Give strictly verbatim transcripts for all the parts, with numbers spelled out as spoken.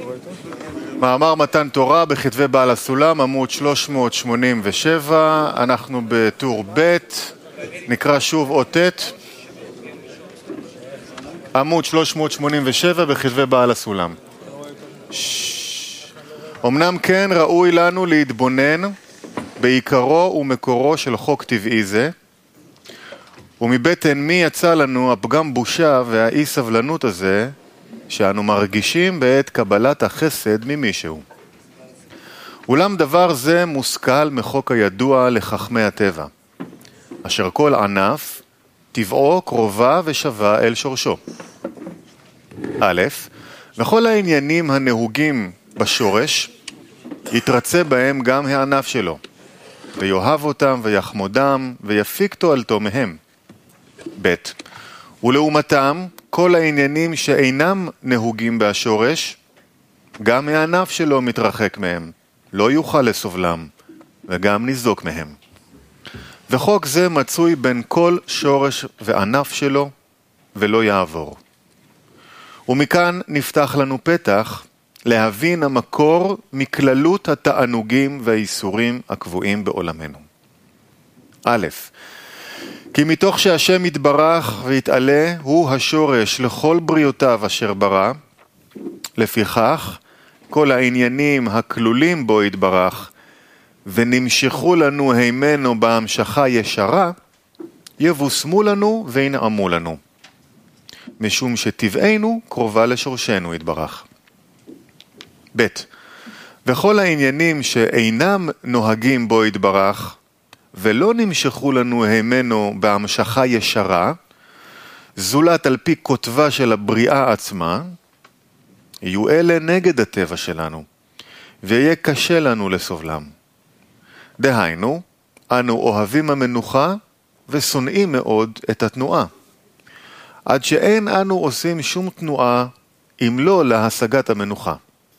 מאמר מתן תורה בכתבי בעל הסולם, עמוד שלוש מאות שמונים ושבע, אנחנו בטור ב', נקרא שוב אות ט', עמוד שלוש מאות שמונים ושבע בכתבי בעל הסולם. אמנם כן ראוי לנו להתבונן בעיקרו ומקורו של חוק טבעי זה, ומבטן מי יצא לנו הפגם בושה והאי סבלנות הזה שאנו מרגישים בעת קבלת החסד ממישהו. אולם דבר זה מושכל מחוק הידוע לחכמי הטבע, אשר כל ענף טבעו קרובה ושווה אל שורשו. א', וכל העניינים הנהוגים בשורש יתרצה בהם גם הענף שלו, ויאהב אותם ויחמודם ויפיק תועלתו מהם. ב', ולעומתם כל העניינים שאינם נהוגים בשורש, גם הענף שלו מתרחק מהם, לא יוכל לסובלם, וגם ניזוק מהם. וחוק זה מצוי בין כל שורש וענף שלו, ולא יעבור. ומכאן נפתח לנו פתח להבין המקור מכללות התענוגים והאיסורים הקבועים בעולמנו. א', כי מתוך שהשם יתברך ויתעלה הוא השורש לכל בריאותיו אשר ברא, לפיכך כל העניינים הכלולים בו יתברך ונמשכו לנו הימנו בהמשכה ישרה, יבוסמו לנו וינעמו לנו, משום שטבענו קרובה לשורשנו יתברך. ב', וכל העניינים שאינם נוהגים בו יתברך ולא נמשכו לנו הימנו בהמשכה ישרה, זולת על פי כותבה של הבריאה עצמה, יהיו אלה נגד הטבע שלנו, ויהיה קשה לנו לסובלם. דהיינו, אנו אוהבים המנוחה ושונאים מאוד את התנועה, עד שאין אנו עושים שום תנועה אם לא להשגת המנוחה.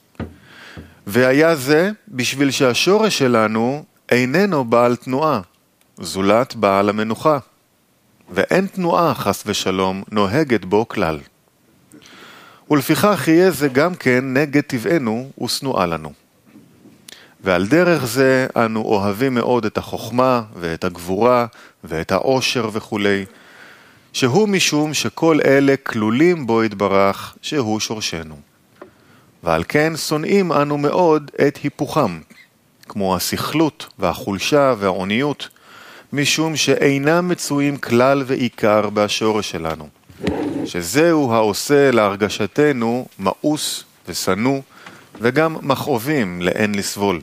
והיה זה בשביל שהשורש שלנו איננו בעל תנועה, זולת בעל המנוחה, ואין תנועה חס ושלום נוהגת בו כלל. ולפיכך יהיה זה גם כן נגד טבענו ושנואה לנו. ועל דרך זה אנו אוהבים מאוד את החוכמה ואת הגבורה ואת העושר וכו', שהוא משום שכל אלה כלולים בו יתברך שהוא שורשנו. ועל כן שונאים אנו מאוד את היפוכם, כמו הסכלות והחולשה והעוניות, משום שאינם מצויים כלל ועיקר בשורש שלנו, שזהו העושה להרגשתנו מאוס וסנו, וגם מכאובים לאין לסבול.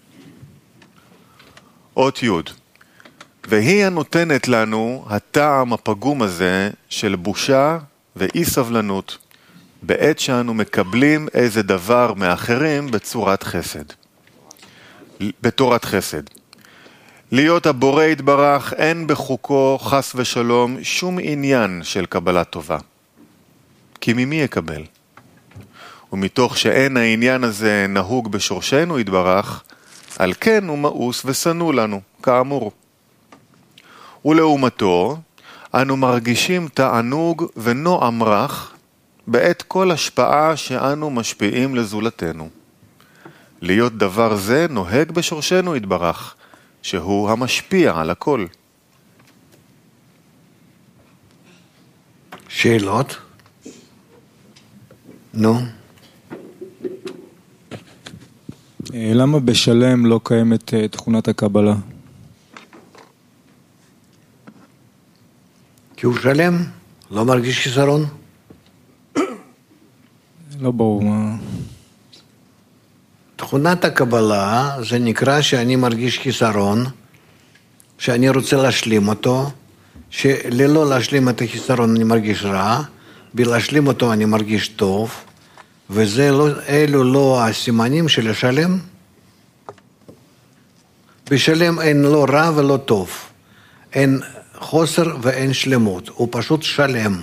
אות י', והיא הנותנת לנו הטעם הפגום הזה של בושה ואי סבלנות, בעת שאנו מקבלים איזה דבר מאחרים בצורת חסד. בתורת חסד. להיות הבורא יתברך אין בחוקו חס ושלום שום עניין של קבלת טובה. כי ממי יקבל? ומתוך שאין העניין הזה נהוג בשורשנו יתברך, על כן הוא מאוס וסנו לנו, כאמור. ולעומתו, אנו מרגישים תענוג ונועם רך בעת כל השפעה שאנו משפיעים לזולתנו. להיות דבר זה נוהג בשורשנו יתברך, שהוא המשפיע על הכל. שאלות? נו. למה בשלם לא קיימת תכונת הקבלה? כי הוא שלם, לא מרגיש חיסרון. לא ברור מה... תכונת הקבלה זה נקרא שאני מרגיש חיסרון, שאני רוצה להשלים אותו, שללא להשלים את החיסרון אני מרגיש רע, בלהשלים אותו אני מרגיש טוב, וזה לא, אלו לא הסימנים של השלם. בשלם אין לא רע ולא טוב, אין חוסר ואין שלמות, הוא פשוט שלם.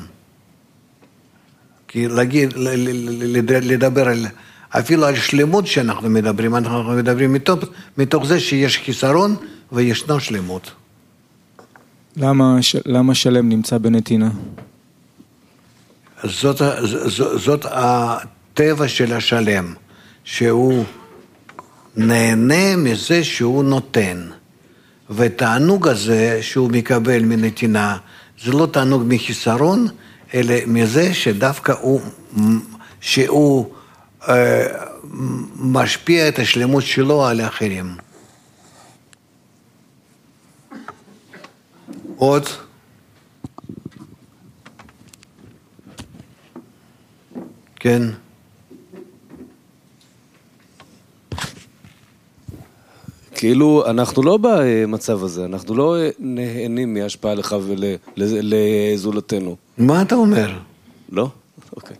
כי להגיד, לדבר על... אפילו על שלמות שאנחנו מדברים, אנחנו מדברים מתוך, מתוך זה שיש חיסרון וישנו שלמות. למה, למה שלם נמצא בנתינה? זאת, זאת, זאת הטבע של השלם. שהוא נהנה מזה שהוא נותן. ותענוג הזה שהוא מקבל מנתינה, זה לא תענוג מחיסרון, אלא מזה שדווקא הוא, שהוא אה, משפיע את השלמות שלו על האחרים. עוד? כן. כאילו, אנחנו לא במצב הזה, אנחנו לא נהנים מהשפעה לך ולזולתנו. מה אתה אומר? לא? אוקיי.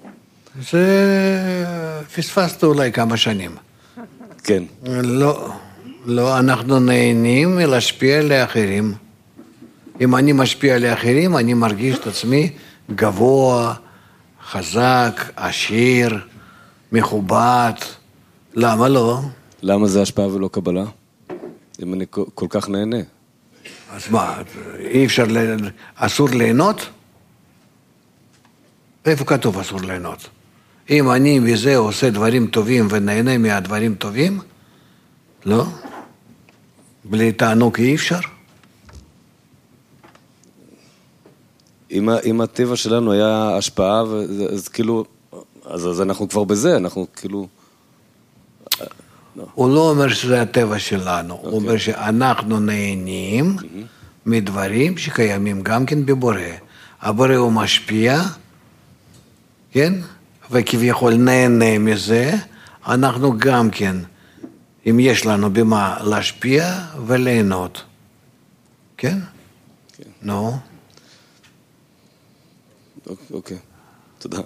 זה פספסת אולי כמה שנים. כן. לא, לא, אנחנו נהנים להשפיע לאחרים. אם אני משפיע לאחרים, אני מרגיש את עצמי גבוה, חזק, עשיר, מכובד. למה לא? למה זה השפעה ולא קבלה? אם אני כל כך נהנה. אז מה, אי אפשר, אסור ליהנות? איפה כתוב אסור ליהנות? אם אני מזה עושה דברים טובים ונהנה מהדברים טובים, לא? בלי תענוג אי אפשר? אם, אם הטבע שלנו היה השפעה, אז כאילו, אז, אז אנחנו כבר בזה, אנחנו כאילו... הוא לא אומר שזה הטבע שלנו, הוא אומר שאנחנו נהנים מדברים שקיימים גם כן בבורא. הבורא הוא משפיע, כן? וכביכול נהנה מזה, אנחנו גם כן, אם יש לנו במה להשפיע וליהנות. כן? נו. אוקיי, תודה.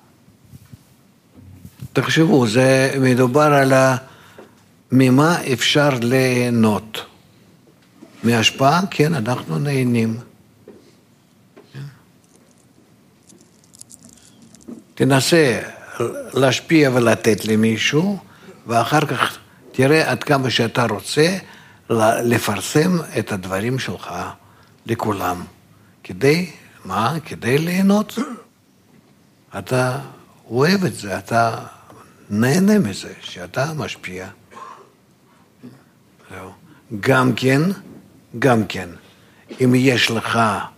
תחשבו, זה מדובר על ה... ממה אפשר ליהנות? מהשפעה? כן, אנחנו נהנים. תנסה להשפיע ולתת למישהו, ואחר כך תראה עד כמה שאתה רוצה לפרסם את הדברים שלך לכולם. כדי, מה? כדי ליהנות. אתה אוהב את זה, אתה נהנה מזה, שאתה משפיע. גם כן, גם כן, אם יש לך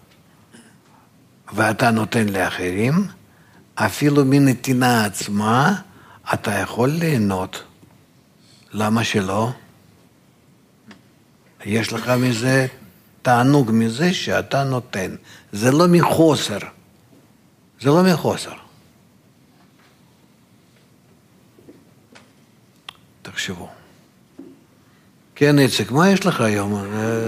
ואתה נותן לאחרים, אפילו מנתינה עצמה, אתה יכול ליהנות. למה שלא? יש לך מזה תענוג מזה שאתה נותן. זה לא מחוסר. זה לא מחוסר. תחשבו. כן, איציק, מה יש לך היום?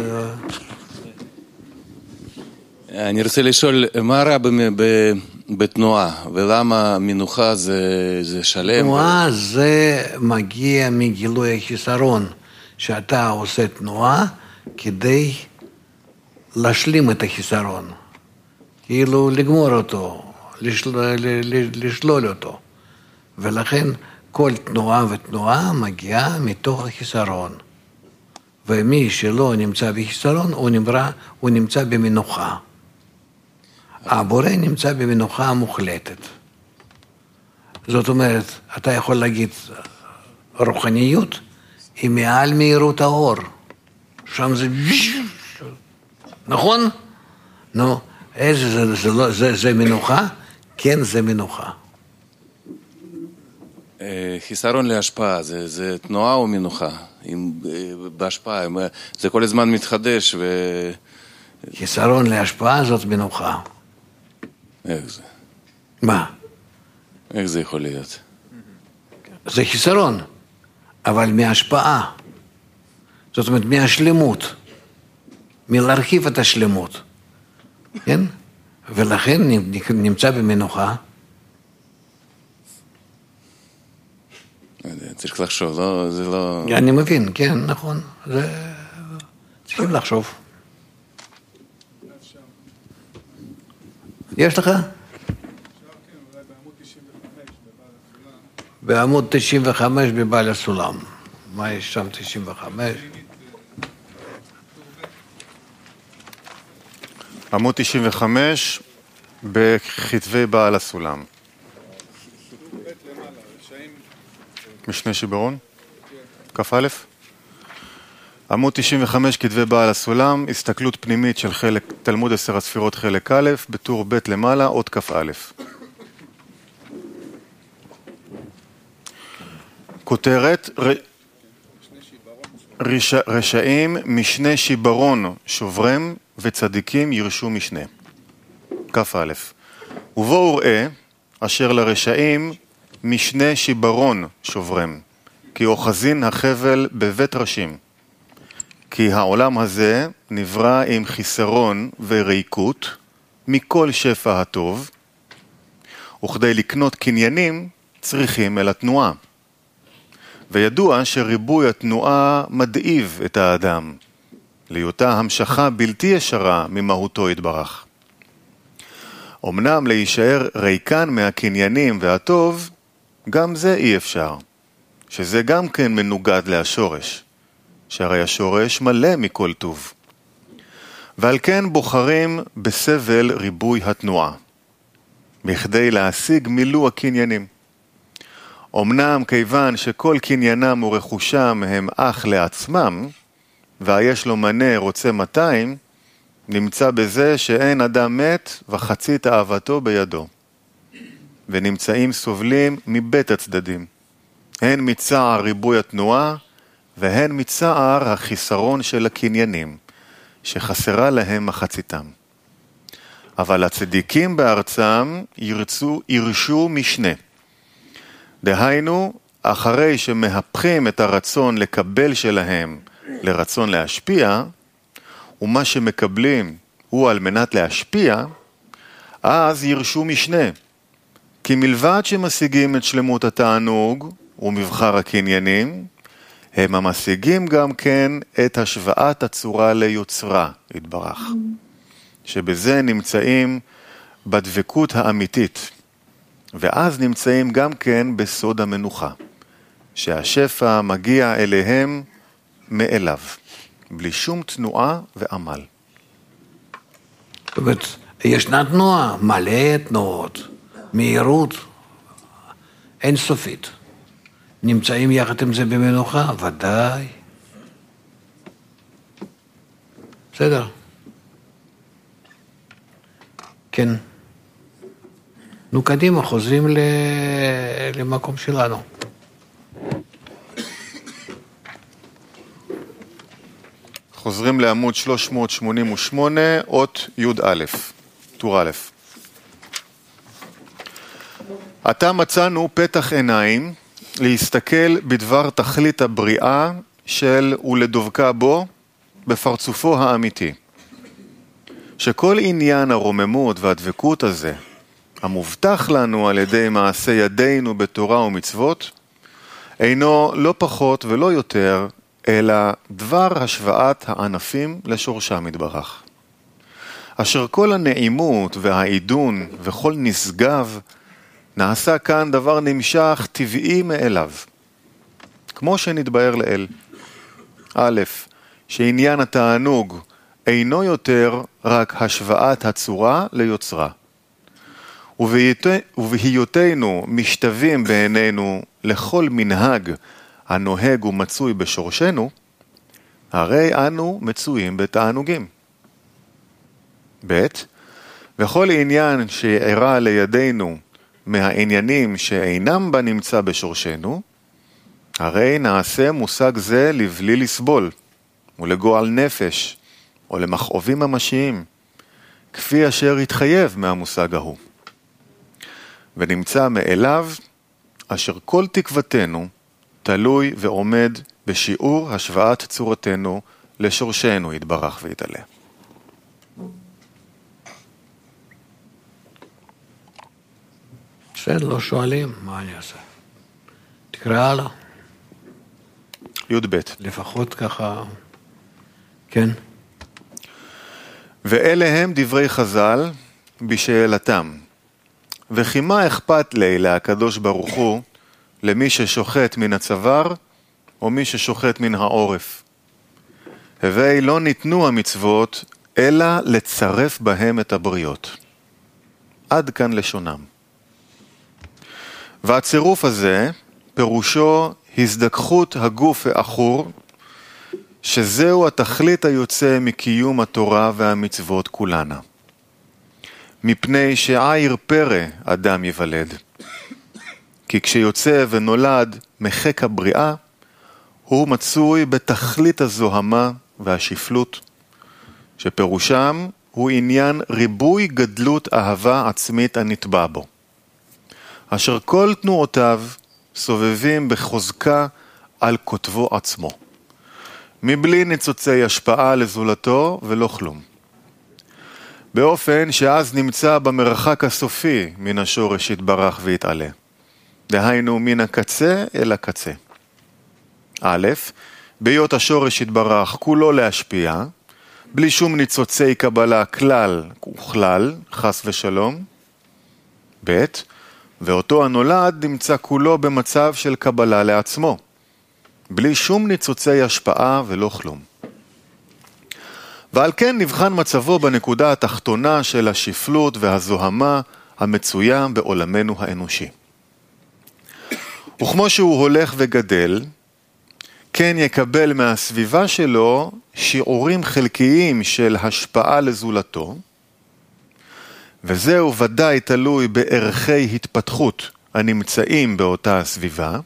אני רוצה לשאול, מה רע בתנועה, ולמה מנוחה זה, זה שלם? תנועה זה מגיע מגילוי החיסרון, שאתה עושה תנועה כדי להשלים את החיסרון, כאילו לגמור אותו, לשלול, לשלול אותו, ולכן כל תנועה ותנועה מגיעה מתוך החיסרון. ומי שלא נמצא בחיסרון, הוא, נברא, הוא נמצא במנוחה. הבורא נמצא במנוחה מוחלטת. זאת אומרת, אתה יכול להגיד, רוחניות היא מעל מהירות האור. שם זה... נכון? נו, איזה זה, זה, זה, זה, זה מנוחה? כן, זה מנוחה. חיסרון להשפעה, זה, זה תנועה או מנוחה? עם, בהשפעה, זה כל הזמן מתחדש ו... חיסרון להשפעה זאת מנוחה. איך זה? מה? איך זה יכול להיות? זה חיסרון, אבל מהשפעה. זאת אומרת, מהשלמות. מלהרחיב את השלמות. כן? ולכן נמצא במנוחה. צריך לחשוב, לא, זה לא... אני מבין, כן, נכון. זה... צריכים לחשוב. יש לך? בעמוד תשעים וחמש בבעל הסולם. מה יש שם תשעים וחמש? עמוד תשעים וחמש בכתבי בעל הסולם. משנה שיברון? כ"א? עמוד תשעים וחמש, כתבי בעל הסולם, הסתכלות פנימית של חלק, תלמוד עשר הספירות חלק א', בטור ב' למעלה, עוד כ"א. כותרת, ר... רש... רשעים משנה שיברון שוברם וצדיקים ירשו משנה. כ"א. ובואו ראה אשר לרשעים משנה שיברון שוברם, כי אוחזין החבל בבית ראשים. כי העולם הזה נברא עם חיסרון וריקות מכל שפע הטוב, וכדי לקנות קניינים צריכים אל התנועה. וידוע שריבוי התנועה מדאיב את האדם, להיותה המשכה בלתי ישרה ממהותו יתברך. אמנם להישאר ריקן מהקניינים והטוב, גם זה אי אפשר, שזה גם כן מנוגד להשורש, שהרי השורש מלא מכל טוב. ועל כן בוחרים בסבל ריבוי התנועה, בכדי להשיג מילוא הקניינים. אמנם כיוון שכל קניינם ורכושם הם אך לעצמם, והיש לו מנה רוצה מאתיים, נמצא בזה שאין אדם מת וחצית אהבתו בידו. ונמצאים סובלים מבית הצדדים, הן מצער ריבוי התנועה, והן מצער החיסרון של הקניינים, שחסרה להם מחציתם. אבל הצדיקים בארצם ירצו, ירשו משנה. דהיינו, אחרי שמהפכים את הרצון לקבל שלהם לרצון להשפיע, ומה שמקבלים הוא על מנת להשפיע, אז ירשו משנה. כי מלבד שמשיגים את שלמות התענוג ומבחר הקניינים, הם המשיגים גם כן את השוואת הצורה ליוצרה, יתברך. שבזה נמצאים בדבקות האמיתית, ואז נמצאים גם כן בסוד המנוחה, שהשפע מגיע אליהם מאליו, בלי שום תנועה ועמל. זאת אומרת, ישנה תנועה, מלא תנועות, מהירות, אינסופית. נמצאים יחד עם זה במנוחה? ודאי. בסדר. כן. נו קדימה, חוזרים ל... למקום שלנו. חוזרים לעמוד שלוש מאות שמונים ושמונה, אות י' א', טור א'. עתה מצאנו פתח עיניים להסתכל בדבר תכלית הבריאה של ולדבקה בו בפרצופו האמיתי. שכל עניין הרוממות והדבקות הזה, המובטח לנו על ידי מעשה ידינו בתורה ומצוות, אינו לא פחות ולא יותר, אלא דבר השוואת הענפים לשורשם יתברך. אשר כל הנעימות והעידון וכל נשגב, נעשה כאן דבר נמשך טבעי מאליו, כמו שנתבהר לאל. א', שעניין התענוג אינו יותר רק השוואת הצורה ליוצרה. ובהיותנו משתווים בעינינו לכל מנהג הנוהג ומצוי בשורשנו, הרי אנו מצויים בתענוגים. ב', וכל עניין שיערה לידינו מהעניינים שאינם בה נמצא בשורשנו, הרי נעשה מושג זה לבלי לסבול, ולגועל נפש, או למכאובים ממשיים, כפי אשר התחייב מהמושג ההוא. ונמצא מאליו, אשר כל תקוותנו תלוי ועומד בשיעור השוואת צורתנו לשורשנו יתברך ויתעלה. בסדר, לא שואלים, מה אני אעשה? תקרא הלאה. י' ב'. לפחות ככה, כן. ואלה הם דברי חז"ל בשאלתם. וכי מה אכפת לי להקדוש ברוך הוא למי ששוחט מן הצוואר או מי ששוחט מן העורף? הווי לא ניתנו המצוות אלא לצרף בהם את הבריות. עד כאן לשונם. והצירוף הזה פירושו הזדככות הגוף האחור, שזהו התכלית היוצא מקיום התורה והמצוות כולנה. מפני שעיר פרא אדם יוולד. כי כשיוצא ונולד מחק הבריאה, הוא מצוי בתכלית הזוהמה והשפלות, שפירושם הוא עניין ריבוי גדלות אהבה עצמית הנטבע בו, אשר כל תנועותיו סובבים בחוזקה על כותבו עצמו, מבלי ניצוצי השפעה לזולתו ולא כלום. באופן שאז נמצא במרחק הסופי מן השורש יתברך ויתעלה. דהיינו מן הקצה אל הקצה. א', ביות השורש יתברך כולו להשפיע, בלי שום ניצוצי קבלה כלל וכלל, חס ושלום. ב', ואותו הנולד נמצא כולו במצב של קבלה לעצמו, בלי שום ניצוצי השפעה ולא כלום. ועל כן נבחן מצבו בנקודה התחתונה של השפלות והזוהמה המצויה בעולמנו האנושי. וכמו שהוא הולך וגדל, כן יקבל מהסביבה שלו שיעורים חלקיים של השפעה לזולתו, וזהו ודאי תלוי בערכי התפתחות הנמצאים באותה הסביבה,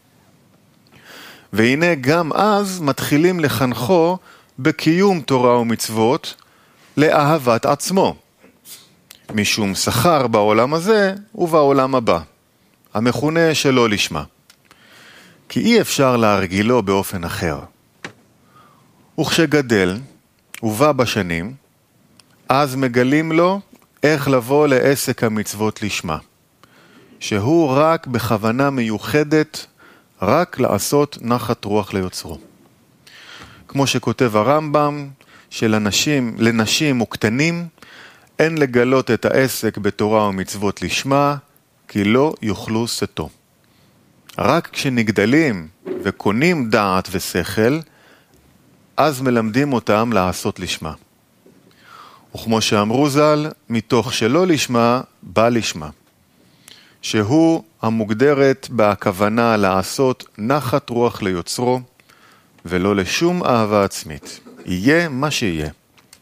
והנה גם אז מתחילים לחנכו בקיום תורה ומצוות לאהבת עצמו, משום שכר בעולם הזה ובעולם הבא, המכונה שלא לשמה. כי אי אפשר להרגילו באופן אחר. וכשגדל ובא בשנים, אז מגלים לו איך לבוא לעסק המצוות לשמה, שהוא רק בכוונה מיוחדת, רק לעשות נחת רוח ליוצרו. כמו שכותב הרמב"ם, שלנשים, לנשים וקטנים, אין לגלות את העסק בתורה ומצוות לשמה, כי לא יוכלו שתו. רק כשנגדלים וקונים דעת ושכל, אז מלמדים אותם לעשות לשמה. וכמו שאמרו ז"ל, מתוך שלא לשמה, בא לשמה. שהוא המוגדרת בהכוונה לעשות נחת רוח ליוצרו, ולא לשום אהבה עצמית. יהיה מה שיהיה.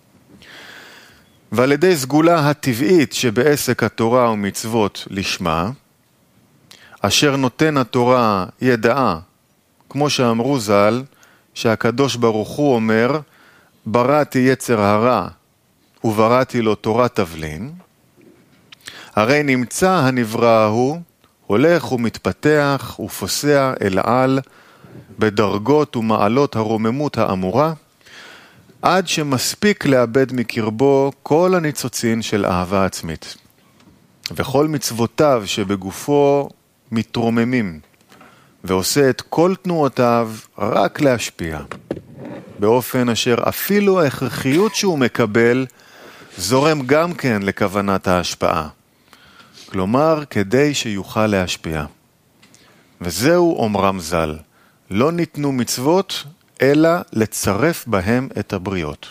ועל ידי סגולה הטבעית שבעסק התורה ומצוות לשמה, אשר נותן התורה ידעה, כמו שאמרו ז"ל, שהקדוש ברוך הוא אומר, בראתי יצר הרע ובראתי לו תורת תבלין, הרי נמצא הנברא ההוא, הולך ומתפתח ופוסע אל על, בדרגות ומעלות הרוממות האמורה, עד שמספיק לאבד מקרבו כל הניצוצין של אהבה עצמית. וכל מצוותיו שבגופו מתרוממים, ועושה את כל תנועותיו רק להשפיע, באופן אשר אפילו ההכרחיות שהוא מקבל, זורם גם כן לכוונת ההשפעה. כלומר, כדי שיוכל להשפיע. וזהו אומרם ז"ל, לא ניתנו מצוות, אלא לצרף בהם את הבריות.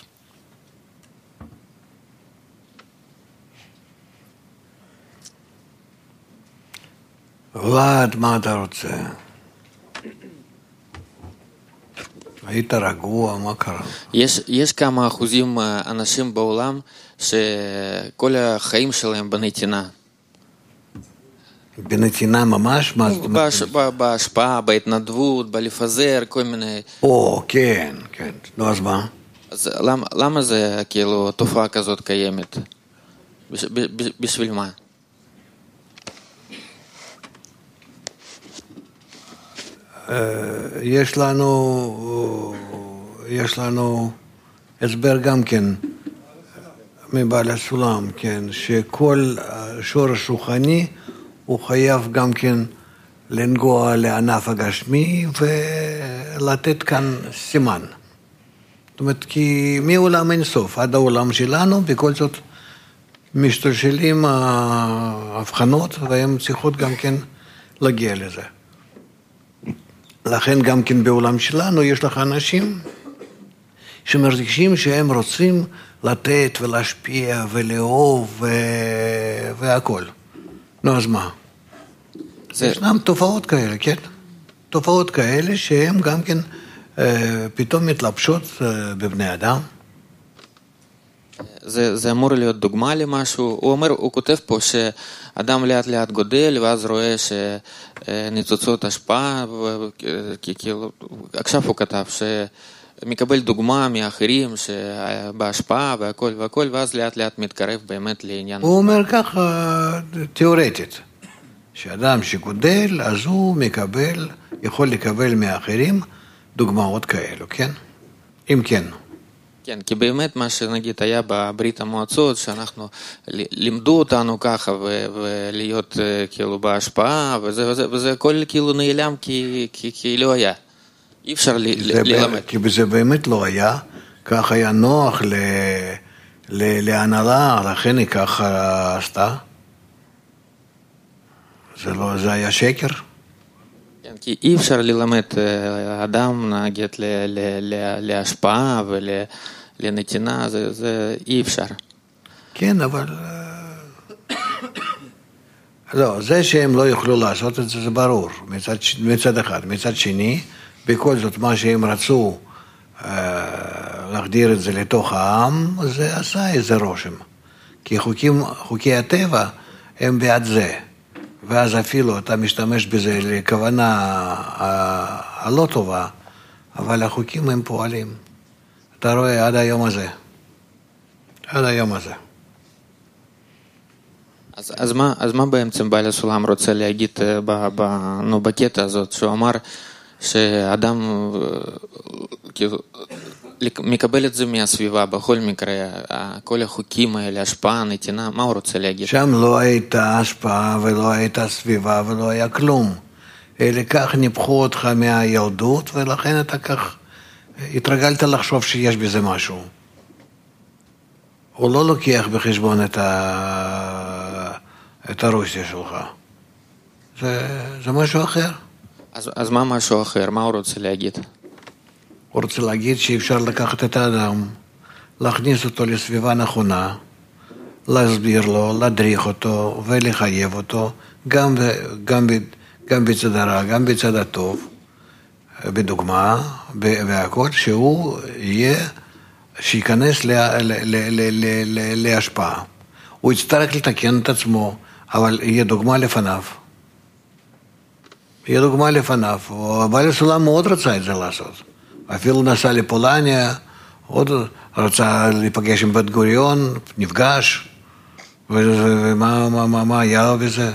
ולד, מה אתה רוצה? היית רגוע, מה קרה? יש, יש כמה אחוזים אנשים בעולם שכל החיים שלהם בנתינה. בנתינה ממש? מה זאת אומרת? בהשפעה, בהתנדבות, בלפזר, כל מיני... או, כן, כן. נו, אז מה? אז למה, למה זה כאילו תופעה כזאת קיימת? בש, ב, ב, בשביל מה? יש לנו, יש לנו הסבר גם כן מבעל הסולם, כן, שכל שורש רוחני הוא חייב גם כן לנגוע לענף הגשמי ולתת כאן סימן. זאת אומרת, כי מעולם אין סוף, עד העולם שלנו, בכל זאת משתלשלים ההבחנות, והן צריכות גם כן להגיע לזה. לכן גם כן בעולם שלנו יש לך אנשים שמרגישים שהם רוצים לתת ולהשפיע ולאהוב ו... והכל. נו, אז מה? זה... ישנם תופעות כאלה, כן? תופעות כאלה שהן גם כן פתאום מתלבשות בבני אדם. זה, זה אמור להיות דוגמה למשהו. הוא אומר, הוא כותב פה שאדם לאט לאט גודל, ואז רואה שניצוצות השפעה, כאילו, עכשיו הוא כתב שמקבל דוגמה מאחרים בהשפעה והכל והכל, ואז לאט לאט מתקרב באמת לעניין. הוא אומר ככה תיאורטית, שאדם שגודל, אז הוא מקבל, יכול לקבל מאחרים דוגמאות כאלו, כן? אם כן. כן, כי באמת מה שנגיד היה בברית המועצות, שאנחנו לימדו אותנו ככה, ולהיות כאילו בהשפעה, וזה, וזה, וזה הכל כאילו נעלם כי, כי, כי לא היה. אי אפשר ללמד. כי זה באמת לא היה, כך היה נוח ל, ל, להנהלה, לכן היא ככה עשתה. זה לא, זה היה שקר. כן, כי אי אפשר ללמד אדם נגיד להשפעה ולנתינה, זה, זה אי אפשר. כן, אבל לא, זה שהם לא יוכלו לעשות את זה, זה ברור, מצד, מצד אחד. מצד שני, בכל זאת מה שהם רצו להחדיר את זה לתוך העם, זה עשה איזה רושם. כי חוקים, חוקי הטבע הם בעד זה. ואז אפילו אתה משתמש בזה לכוונה הלא טובה, אבל החוקים הם פועלים. אתה רואה עד היום הזה. עד היום הזה. אז, אז, מה, אז מה בעצם בעל הסולם רוצה להגיד ב, ב, נו, בקטע הזאת, שהוא אמר שאדם כאילו, מקבל את זה מהסביבה, בכל מקרה, כל החוקים האלה, השפעה, נתינה, מה הוא רוצה להגיד? שם לא הייתה השפעה ולא הייתה סביבה ולא היה כלום. אלא כך ניפחו אותך מהילדות, ולכן אתה כך התרגלת לחשוב שיש בזה משהו. הוא לא לוקח בחשבון את, ה... את הרוסיה שלך. זה, זה משהו אחר. אז, אז מה משהו אחר? מה הוא רוצה להגיד? הוא רוצה להגיד שאפשר לקחת את האדם, להכניס אותו לסביבה נכונה, להסביר לו, להדריך אותו ולחייב אותו, גם, גם, גם בצד הרע, גם בצד הטוב, בדוגמה, והכל, שהוא יהיה, שיכנס לה, לה, לה, לה, לה, לה, להשפעה. הוא יצטרך לתקן את עצמו, אבל יהיה דוגמה לפניו. יהיה דוגמה לפניו. בעל הסולם מאוד רצה את זה לעשות. אפילו נסע לפולניה, עוד רצה להיפגש עם בן גוריון, נפגש, ומה מה, מה, מה היה בזה?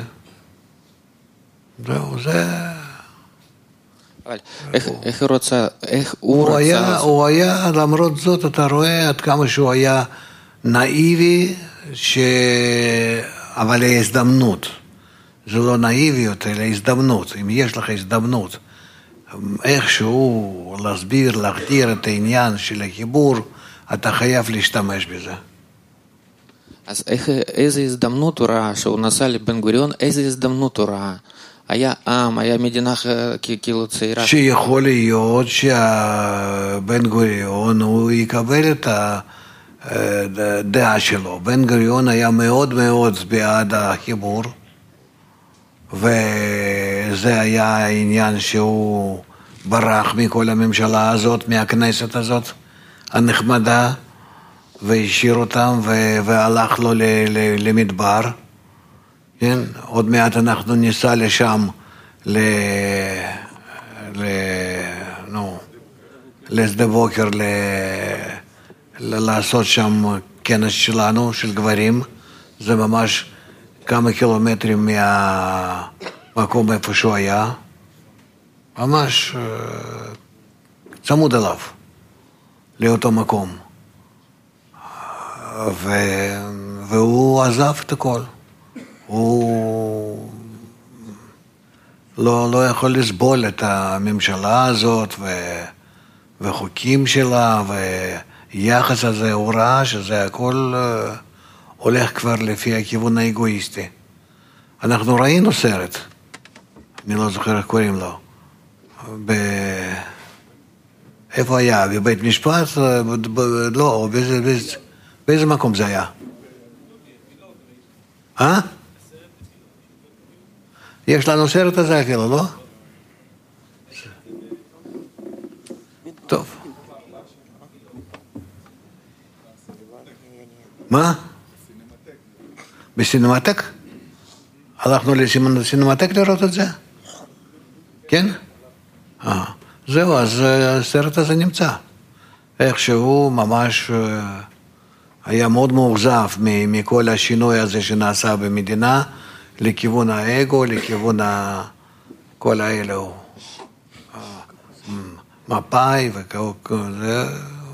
זהו, זה... אבל איך, איך הוא רוצה, איך הוא, הוא רצה... היה, הוא היה, למרות זאת, אתה רואה עד כמה שהוא היה נאיבי, ש... אבל היה הזדמנות. זה לא נאיביות, אלא הזדמנות. אם יש לך הזדמנות, איכשהו להסביר, להגדיר את העניין של החיבור, אתה חייב להשתמש בזה. אז איך, איזה הזדמנות הוא ראה, שהוא נסע לבן גוריון, איזה הזדמנות הוא ראה? היה עם, היה מדינה כאילו צעירה. שיכול להיות שבן גוריון הוא יקבל את הדעה שלו. בן גוריון היה מאוד מאוד בעד החיבור, וזה היה העניין שהוא ברח מכל הממשלה הזאת, מהכנסת הזאת הנחמדה, והשאיר אותם והלך לו למדבר. כן? עוד מעט אנחנו ניסע לשם ל... ל... נו, לשדה בוקר ל... ל... לעשות שם כנס שלנו, של גברים. זה ממש כמה קילומטרים מהמקום איפה שהוא היה. ממש צמוד אליו, לאותו מקום. ו... והוא עזב את הכל. הוא לא, לא יכול לסבול את הממשלה הזאת ו... וחוקים שלה ויחס הזה, הוא ראה שזה הכל הולך כבר לפי הכיוון האגואיסטי. אנחנו ראינו סרט, אני לא זוכר איך קוראים לו, ב... איפה היה? בבית משפט? ב... ב... לא, באיזה, באיזה... באיזה מקום זה היה? אה? יש לנו סרט הזה אפילו, לא? טוב. מה? בסינמטק? הלכנו לסינמטק לראות את זה? כן? אה, זהו, אז הסרט הזה נמצא. איכשהו ממש היה מאוד מאוכזב מכל השינוי הזה שנעשה במדינה, לכיוון האגו, לכיוון כל האלו, מפאי וכזה,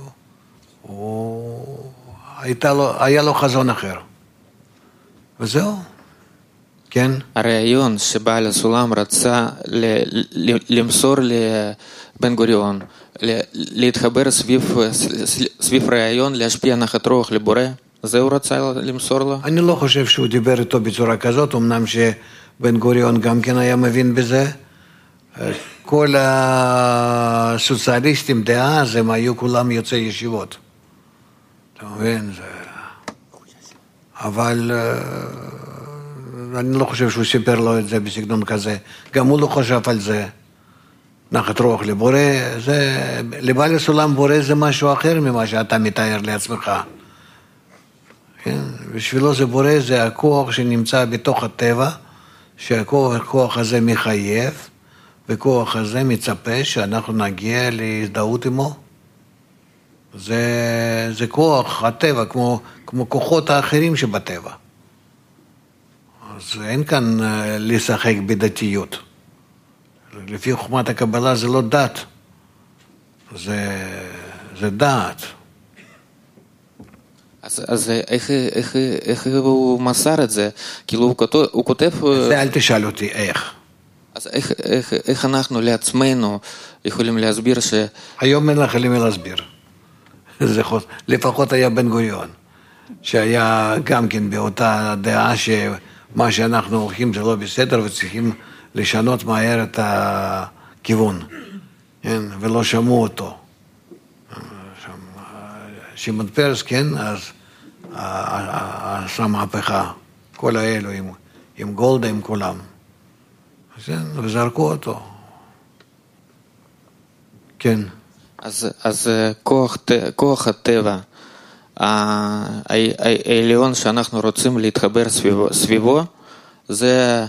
היה לו חזון אחר. וזהו, כן. הרעיון שבעל הסולם רצה למסור לבן גוריון, להתחבר סביב רעיון, להשפיע נחת רוח לבורא, זה הוא רצה למסור לו? אני לא חושב שהוא דיבר איתו בצורה כזאת, אמנם שבן גוריון גם כן היה מבין בזה. כל הסוציאליסטים דאז הם היו כולם יוצאי ישיבות. אתה מבין? זה... אבל אני לא חושב שהוא סיפר לו את זה בסגנון כזה. גם הוא לא חשב על זה. נחת רוח לבורא, זה... לבעל הסולם בורא זה משהו אחר ממה שאתה מתאר לעצמך. כן? בשבילו זה בורא, זה הכוח שנמצא בתוך הטבע, שהכוח הזה מחייב, וכוח הזה מצפה שאנחנו נגיע להזדהות עמו. זה, זה כוח הטבע, כמו, כמו כוחות האחרים שבטבע. אז אין כאן לשחק בדתיות. לפי חוכמת הקבלה זה לא דת, זה, זה דעת. אז, אז איך, איך, איך הוא מסר את זה? כאילו הוא כותב... הוא כותב... זה אל תשאל אותי איך. אז איך, איך, איך אנחנו לעצמנו יכולים להסביר ש... היום אין לך למי להסביר. זה חוץ... לפחות היה בן גוריון, שהיה גם כן באותה דעה שמה שאנחנו הולכים זה לא בסדר וצריכים לשנות מהר את הכיוון, כן? ולא שמעו אותו. שמעון פרס, כן, אז עשה מהפכה, כל האלו עם, עם גולדה, עם כולם. כן, וזרקו אותו. כן. אז, אז כוח, כוח הטבע, העליון שאנחנו רוצים להתחבר סביבו, סביבו זה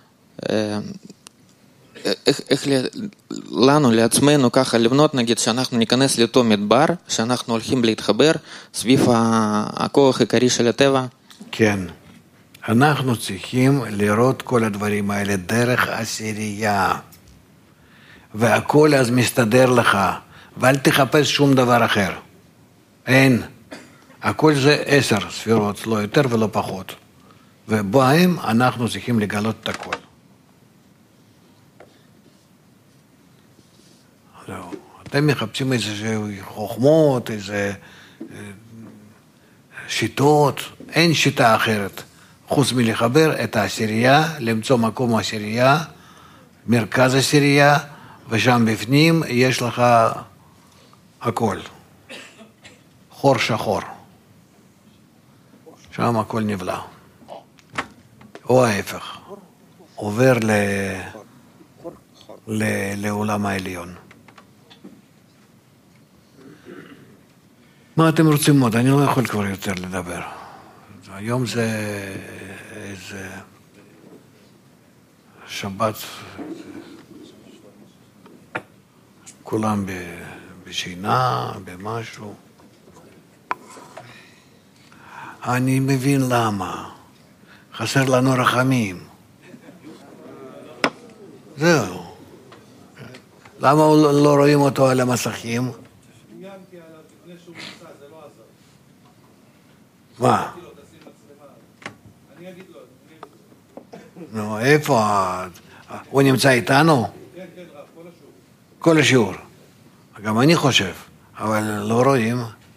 איך, איך לנו, לעצמנו ככה לבנות, נגיד שאנחנו ניכנס לאותו מדבר, שאנחנו הולכים להתחבר סביב הכוח העיקרי של הטבע? כן. אנחנו צריכים לראות כל הדברים האלה דרך עשירייה. והכל אז מסתדר לך, ואל תחפש שום דבר אחר. אין. הכל זה עשר ספירות, לא יותר ולא פחות. ובהם אנחנו צריכים לגלות את הכל. אתם מחפשים איזה חוכמות, איזה שיטות, אין שיטה אחרת, חוץ מלחבר את העשירייה, למצוא מקום העשירייה, מרכז העשירייה, ושם בפנים יש לך הכל, חור שחור, שם הכל נבלע, או ההפך, עובר ל... ל... לעולם העליון. מה אתם רוצים מאוד? אני לא יכול כבר יותר לדבר. היום זה איזה שבת, כולם בשינה, במשהו. אני מבין למה. חסר לנו רחמים. זהו. למה לא רואים אותו על המסכים? מה? נו, איפה? הוא נמצא איתנו? כן, כן, רב, כל השיעור. כל השיעור. גם אני חושב, אבל לא רואים.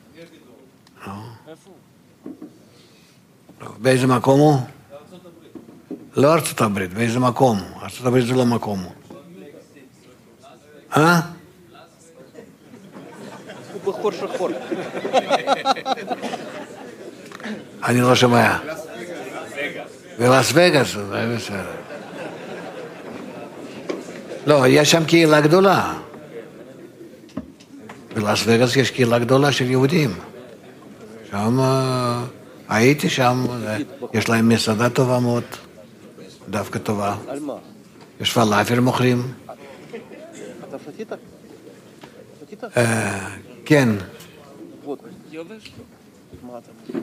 באיזה מקום הוא? בארצות הברית. לא ארצות הברית, באיזה מקום? ארצות הברית זה לא מקום. אה? הוא בחור שחור. אני לא שומע. בלאס וגאס, זה בסדר. לא, יש שם קהילה גדולה. בלאס וגאס יש קהילה גדולה של יהודים. שם, הייתי שם, יש להם מסעדה טובה מאוד, דווקא טובה. על מה? יש פלאפל מוכרים. אתה שתית? שתית? כן. Вот. יובש? מה אתה?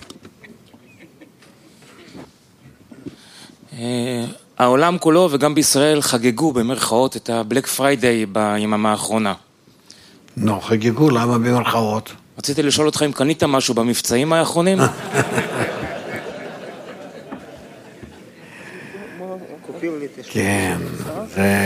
העולם כולו וגם בישראל חגגו במרכאות את הבלק פריידיי ביממה האחרונה. נו, חגגו, למה במרכאות? רציתי לשאול אותך אם קנית משהו במבצעים האחרונים? כן, זה...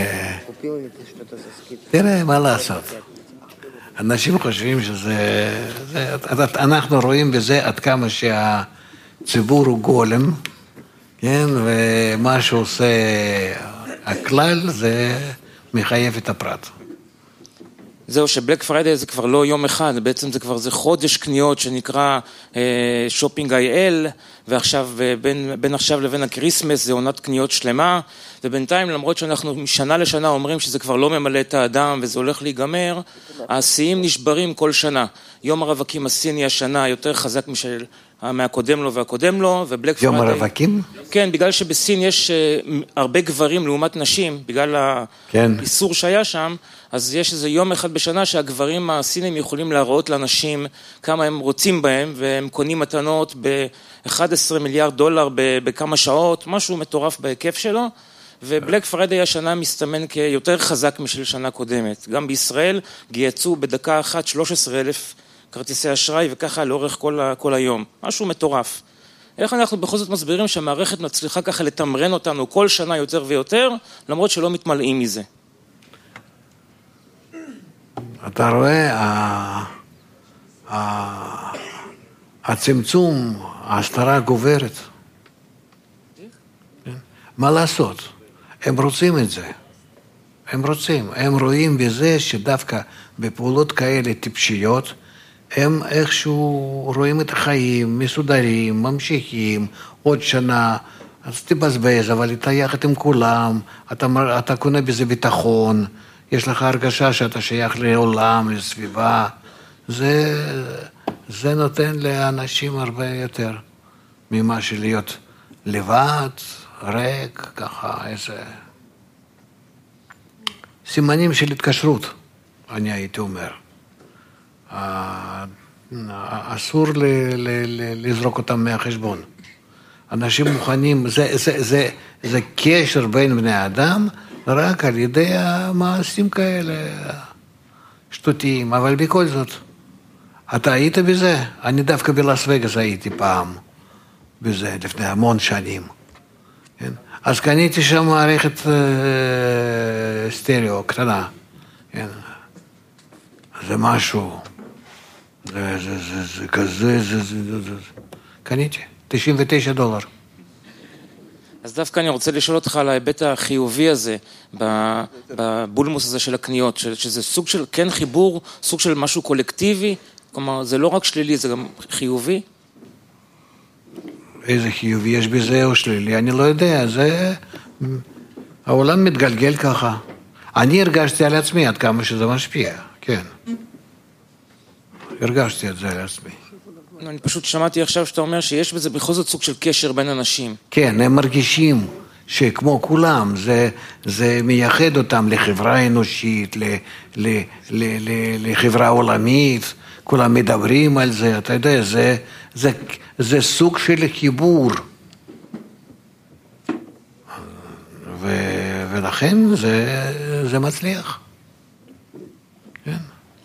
תראה, מה לעשות? אנשים חושבים שזה... זה... אנחנו רואים בזה עד כמה שהציבור הוא גולם, כן, ומה שעושה הכלל זה מחייב את הפרט. זהו, שבלק פריידיי זה כבר לא יום אחד, בעצם זה כבר זה חודש קניות שנקרא שופינג איי אל, ועכשיו בין, בין עכשיו לבין הקריסמס זה עונת קניות שלמה, ובינתיים למרות שאנחנו משנה לשנה אומרים שזה כבר לא ממלא את האדם וזה הולך להיגמר, השיאים נשברים כל שנה. יום הרווקים הסיני השנה יותר חזק משל... מהקודם לו והקודם לו, ובלק יום פריידיי... הרווקים? כן, בגלל שבסין יש הרבה גברים לעומת נשים, בגלל כן. האיסור שהיה שם, אז יש איזה יום אחד בשנה שהגברים הסינים יכולים להראות לאנשים כמה הם רוצים בהם, והם קונים מתנות ב-אחד עשר מיליארד דולר בכמה שעות, משהו מטורף בהיקף שלו, ובלק פריידיי השנה מסתמן כיותר חזק משל שנה קודמת. גם בישראל גייצו בדקה אחת שלושה עשר אלף כרטיסי אשראי, וככה לאורך כל, כל היום. משהו מטורף. איך אנחנו בכל זאת מסבירים שהמערכת מצליחה ככה לתמרן אותנו כל שנה יותר ויותר, למרות שלא מתמלאים מזה? אתה רואה, הצמצום, ההסתרה גוברת. מה לעשות? הם רוצים את זה. הם רוצים. הם רואים בזה שדווקא בפעולות כאלה טיפשיות, הם איכשהו רואים את החיים, מסודרים, ממשיכים, עוד שנה, אז תבזבז, אבל אתה יחד עם כולם, אתה, אתה קונה בזה ביטחון, יש לך הרגשה שאתה שייך לעולם, לסביבה, זה, זה נותן לאנשים הרבה יותר ממה שלהיות לבד, ריק, ככה, איזה... סימנים של התקשרות, אני הייתי אומר. אסור ל- ל- ל- לזרוק אותם מהחשבון. אנשים מוכנים, זה, זה, זה, זה קשר בין בני אדם, רק על ידי המעשים כאלה, שטותיים, אבל בכל זאת, אתה היית בזה? אני דווקא בלאס וגאס הייתי פעם בזה, לפני המון שנים. כן? אז קניתי שם מערכת אה, סטריאו קטנה. כן? זה משהו, זה, זה, זה, זה כזה, זה, זה, זה, זה. קניתי, תשעים ותשעה דולר. אז דווקא אני רוצה לשאול אותך על ההיבט החיובי הזה, בבולמוס הזה של הקניות, שזה סוג של, כן חיבור, סוג של משהו קולקטיבי, כלומר, זה לא רק שלילי, זה גם חיובי? איזה חיובי יש בזה או שלילי, אני לא יודע, זה... העולם מתגלגל ככה. אני הרגשתי על עצמי עד כמה שזה משפיע, כן. הרגשתי את זה על עצמי. אני פשוט שמעתי עכשיו שאתה אומר שיש בזה בכל זאת סוג של קשר בין אנשים. כן, הם מרגישים שכמו כולם, זה, זה מייחד אותם לחברה אנושית, ל, ל, ל, ל, לחברה עולמית, כולם מדברים על זה, אתה יודע, זה, זה, זה סוג של חיבור. ו, ולכן זה, זה מצליח. כן.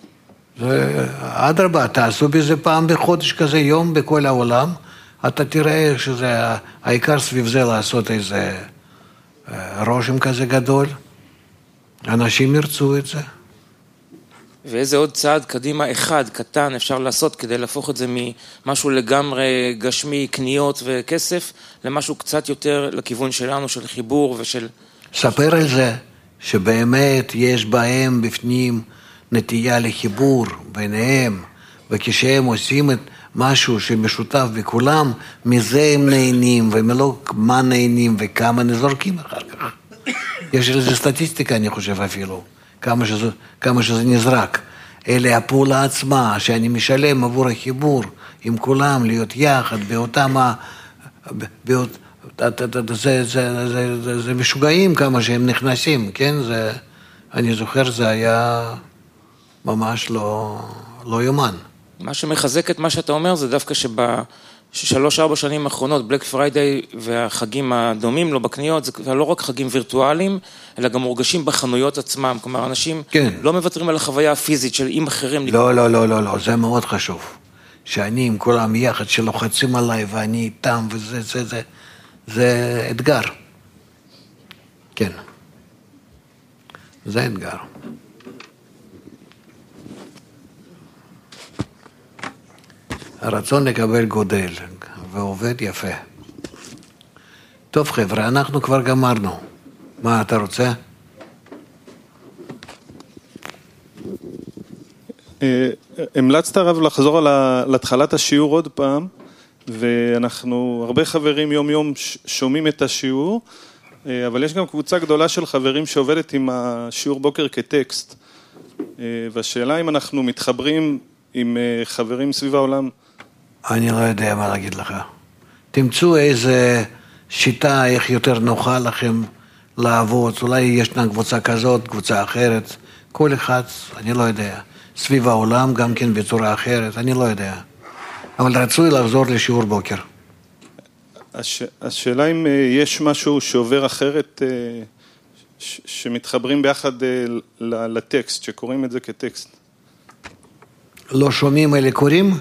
אדרבה, תעשו בזה פעם בחודש כזה, יום בכל העולם, אתה תראה שזה העיקר סביב זה לעשות איזה רושם כזה גדול, אנשים ירצו את זה. ואיזה עוד צעד קדימה אחד, קטן, אפשר לעשות כדי להפוך את זה ממשהו לגמרי גשמי, קניות וכסף, למשהו קצת יותר לכיוון שלנו, של חיבור ושל... ספר על זה, שבאמת יש בהם בפנים נטייה לחיבור ביניהם, וכשהם עושים את משהו שמשותף בכולם, מזה הם נהנים, ומלא מה נהנים וכמה נזורקים אחר כך. יש לזה סטטיסטיקה, אני חושב אפילו, כמה שזה, כמה שזה נזרק. אלא הפעולה עצמה, שאני משלם עבור החיבור עם כולם, להיות יחד, באותם ה... באות... זה, זה, זה, זה, זה משוגעים כמה שהם נכנסים, כן? זה, אני זוכר, זה היה ממש לא, לא יומן. מה שמחזק את מה שאתה אומר זה דווקא שבשלוש ארבע שנים האחרונות, בלק פריידיי והחגים הדומים לו בקניות, זה לא רק חגים וירטואליים, אלא גם מורגשים בחנויות עצמם. כלומר, אנשים כן. לא מוותרים על החוויה הפיזית של עם אחרים. לא, לא, לא, לא, לא, זה מאוד חשוב. שאני עם כולם יחד שלוחצים עליי ואני איתם וזה, זה, זה, זה אתגר. כן. זה אתגר. הרצון לקבל גודל ועובד יפה. טוב חבר'ה, אנחנו כבר גמרנו. מה אתה רוצה? המלצת הרב לחזור על התחלת השיעור עוד פעם, ואנחנו הרבה חברים יום יום שומעים את השיעור, אבל יש גם קבוצה גדולה של חברים שעובדת עם השיעור בוקר כטקסט, והשאלה אם אנחנו מתחברים עם חברים סביב העולם. אני לא יודע מה להגיד לך. תמצאו איזה שיטה איך יותר נוחה לכם לעבוד, אולי ישנה קבוצה כזאת, קבוצה אחרת, כל אחד, אני לא יודע. סביב העולם גם כן בצורה אחרת, אני לא יודע. אבל רצוי לחזור לשיעור בוקר. הש... השאלה אם יש משהו שעובר אחרת, ש... שמתחברים ביחד לטקסט, שקוראים את זה כטקסט. לא שומעים אלה קוראים?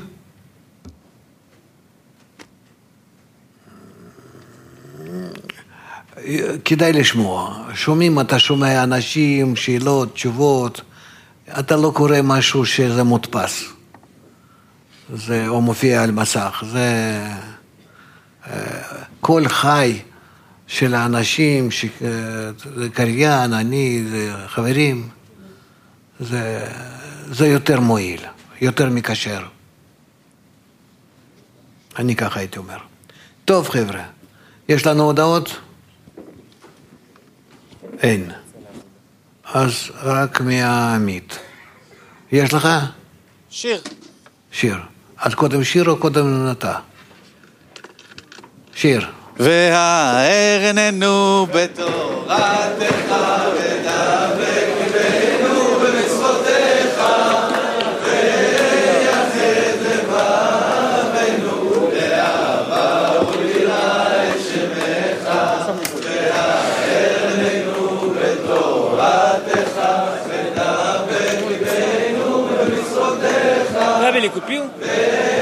כדאי לשמוע. שומעים, אתה שומע אנשים, שאלות, תשובות, אתה לא קורא משהו שזה מודפס. זה או מופיע על מסך. זה כל חי של האנשים, זה קריין, אני, זה חברים, זה, זה יותר מועיל, יותר מקשר. אני ככה הייתי אומר. טוב חבר'ה, יש לנו הודעות? אין. אז רק מהעמית. יש לך? שיר. שיר. אז קודם שיר או קודם נתה? שיר. והער עינינו בתורתך ודבק ליבנו במצוותיך ויחד לבבנו לאהבה וליראה את שמך והער עינינו בתורתך ודבק ליבנו במצוותיך רבי ליקופיו